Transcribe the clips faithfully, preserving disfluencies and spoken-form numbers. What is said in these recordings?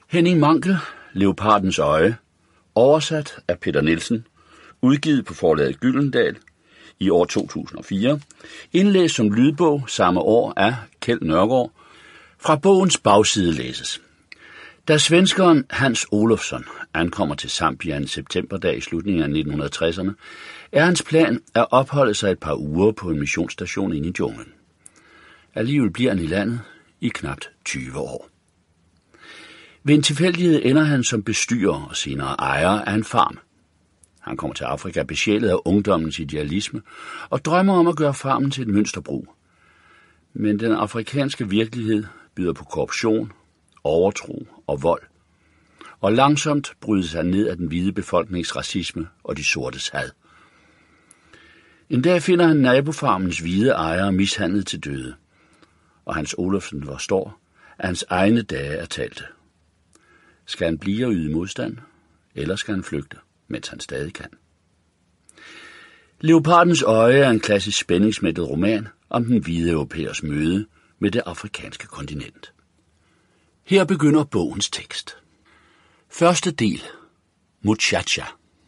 Henning Mankell, Leopardens øje, oversat af Peter Nielsen, udgivet på forlaget Gyldendal i år to tusind og fire, indlæst som lydbog samme år af Kjeld Nørgaard. Fra bogens bagside læses. Da svenskeren Hans Olofsson ankommer til Zambia en septemberdag i slutningen af nitten tresserne, er hans plan at opholde sig et par uger på en missionsstation inde i junglen. Alligevel bliver han i landet i knapt tyve år. Ved en tilfældighed ender han som bestyrer og senere ejer af en farm. Han kommer til Afrika besjælet af ungdommens idealisme og drømmer om at gøre farmen til et mønsterbrug. Men den afrikanske virkelighed byder på korruption, overtro og vold, og langsomt brydes han ned af den hvide befolknings racisme og de sortes had. En dag finder han nabofarmens hvide ejere mishandlet til døde, og Hans Olofsson forstår, at hans egne dage er talte. Skal han blive og yde modstand, eller skal han flygte, mens han stadig kan? Leopardens øje er en klassisk spændingsmættet roman om den hvide europæers møde med det afrikanske kontinent. Her begynder bogens tekst. Første del. Muchacha.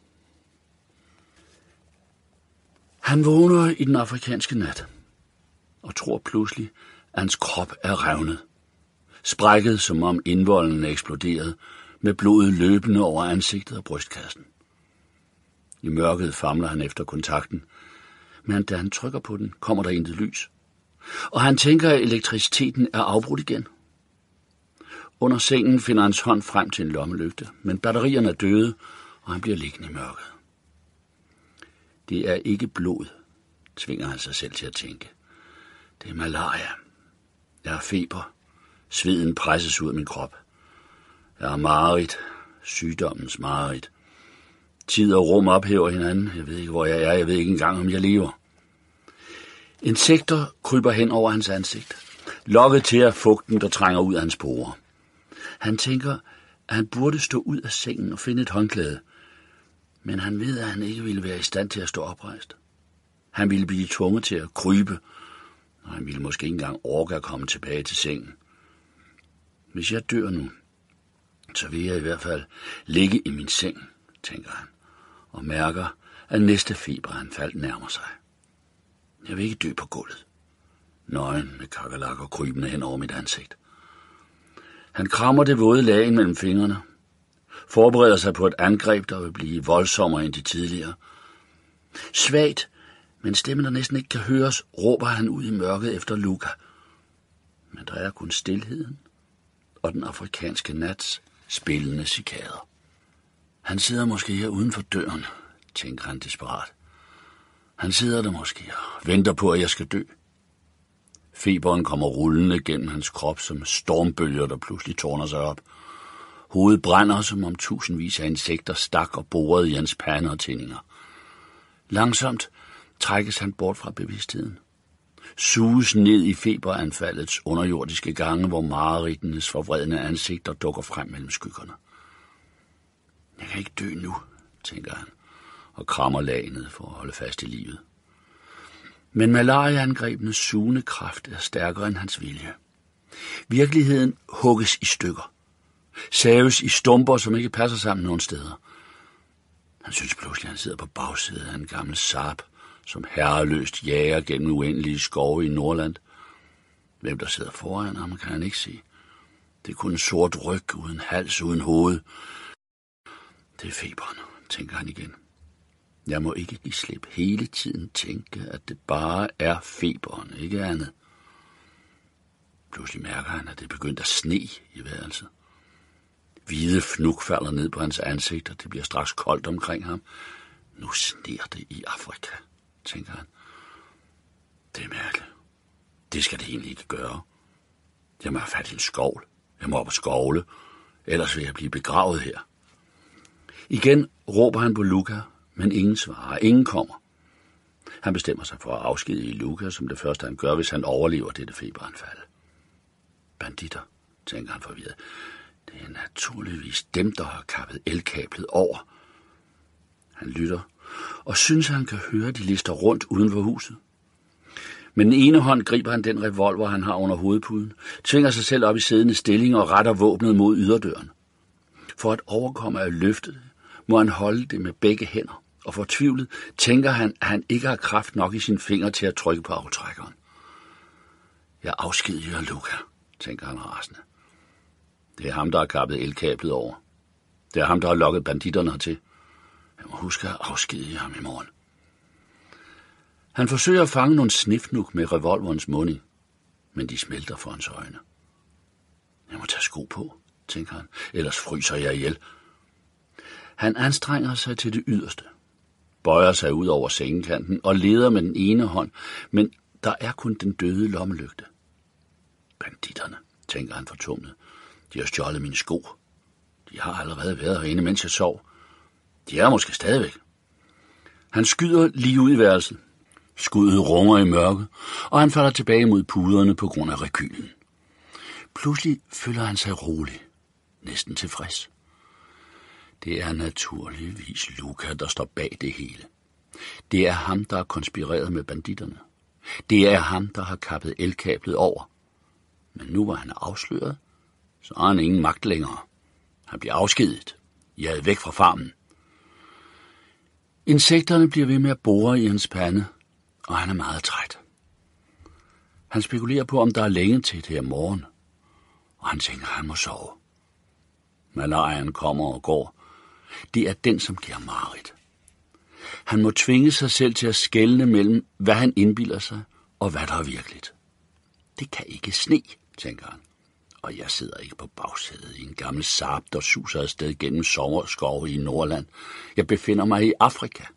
Han vågner i den afrikanske nat og tror pludselig, at hans krop er revnet. Sprækket, som om indvolden er eksploderet, med blodet løbende over ansigtet og brystkassen. I mørket famler han efter kontakten, men da han trykker på den, kommer der intet lys. Og han tænker, at elektriciteten er afbrudt igen. Under sengen finder hans hånd frem til en lommelygte, men batterierne er døde, og han bliver liggende i mørket. Det er ikke blod, tvinger han sig selv til at tænke. Det er malaria. Jeg har feber. Sveden presses ud af min krop. Jeg har mareridt. Sygdommens mareridt. Tid og rum ophæver hinanden. Jeg ved ikke, hvor jeg er. Jeg ved ikke engang, om jeg lever. Insekter kryber hen over hans ansigt. Lokket til af fugten, der trænger ud af hans porer. Han tænker, at han burde stå ud af sengen og finde et håndklæde. Men han ved, at han ikke ville være i stand til at stå oprejst. Han ville blive tvunget til at krybe, og han ville måske ikke engang orke at komme tilbage til sengen. Hvis jeg dør nu, så vil jeg i hvert fald ligge i min seng, tænker han, og mærker, at næste feberanfald nærmer sig. Jeg vil ikke dø på gulvet. Nøgen med kakerlakker krybende hen over mit ansigt. Han krammer det våde lag mellem fingrene, forbereder sig på et angreb, der vil blive voldsommere end de tidligere. Svagt, men stemmen, der næsten ikke kan høres, råber han ud i mørket efter Luca. Men der er kun stilheden og den afrikanske nats spillende cikader. Han sidder måske her uden for døren, tænker han desperat. Han sidder der måske og venter på, at jeg skal dø. Feberen kommer rullende gennem hans krop som stormbølger, der pludselig tårner sig op. Hovedet brænder, som om tusindvis af insekter stak og borede i hans pande og tændinger. Langsomt trækkes han bort fra bevidstheden. Suges ned i feberanfaldets underjordiske gange, hvor mareridtenes forvredne ansigter dukker frem mellem skyggerne. Jeg kan ikke dø nu, tænker han, og krammer lagenet for at holde fast i livet. Men malariaangrebenes sugende kraft er stærkere end hans vilje. Virkeligheden hugges i stykker. Saves i stumper, som ikke passer sammen nogen steder. Han synes pludselig, at han sidder på bagsiden af en gammel Saab, som herreløst jager gennem uendelige skove i Nordland. Hvem der sidder foran ham, kan han ikke se. Det er kun en sort ryg, uden hals, uden hoved. Det er feberen, tænker han igen. Jeg må ikke give slip hele tiden tænke, at det bare er feberen, ikke andet. Pludselig mærker han, at det er begyndt at sne i værelset. Hvide fnug falder ned på hans ansigt, og det bliver straks koldt omkring ham. Nu sner det i Afrika, tænker han. Det er mærkeligt. Det skal det egentlig ikke gøre. Jeg må have fat i en skovl. Jeg må op og skovle. Ellers vil jeg blive begravet her. Igen råber han på Luca, men ingen svarer. Ingen kommer. Han bestemmer sig for at afskedige Luca, som det første han gør, hvis han overlever dette feberanfald. Banditter, tænker han forvirret. Det er naturligvis dem, der har kappet elkablet over. Han lytter, og synes, han kan høre, de lister rundt uden for huset. Med den ene hånd griber han den revolver, han har under hovedpuden, tvinger sig selv op i siddende stilling og retter våbnet mod yderdøren. For at overkomme at løfte det, må han holde det med begge hænder, og fortvivlet tænker han, at han ikke har kraft nok i sine fingre til at trykke på aftrækkeren. Jeg afskediger Luca, tænker han rasende. Det er ham, der har kappet elkablet over. Det er ham, der har lokket banditterne hertil. Jeg må huske at afskedige ham i morgen. Han forsøger at fange nogle snifnuk med revolverens munding, men de smelter for hans øjne. Jeg må tage sko på, tænker han, ellers fryser jeg ihjel. Han anstrenger sig til det yderste, bøjer sig ud over sengekanten og leder med den ene hånd, men der er kun den døde lommelygte. Banditterne, tænker han fortumlet. De har stjålet mine sko. De har allerede været herinde, mens jeg sov. De er måske stadigvæk. Han skyder lige ud i værelset. Skuddet runger i mørket, og han falder tilbage mod puderne på grund af rekylen. Pludselig føler han sig rolig, næsten tilfreds. Det er naturligvis Luca, der står bag det hele. Det er ham, der har konspireret med banditterne. Det er ham, der har kappet elkablet over. Men nu var han afsløret, så har han ingen magt længere. Han bliver afskediget. Jaget væk fra farmen. Insekterne bliver ved med at bore i hans pande, og han er meget træt. Han spekulerer på, om der er længe til det her morgen, og han tænker, at han må sove. Malariaen kommer og går. Det er den, som giver mareridt. Han må tvinge sig selv til at skelne mellem, hvad han indbilder sig, og hvad der er virkeligt. Det kan ikke sne, tænker han. Og jeg sidder ikke på bagsædet i en gammel Saab, der suser afsted gennem sommerskove i Nordland. Jeg befinder mig i Afrika.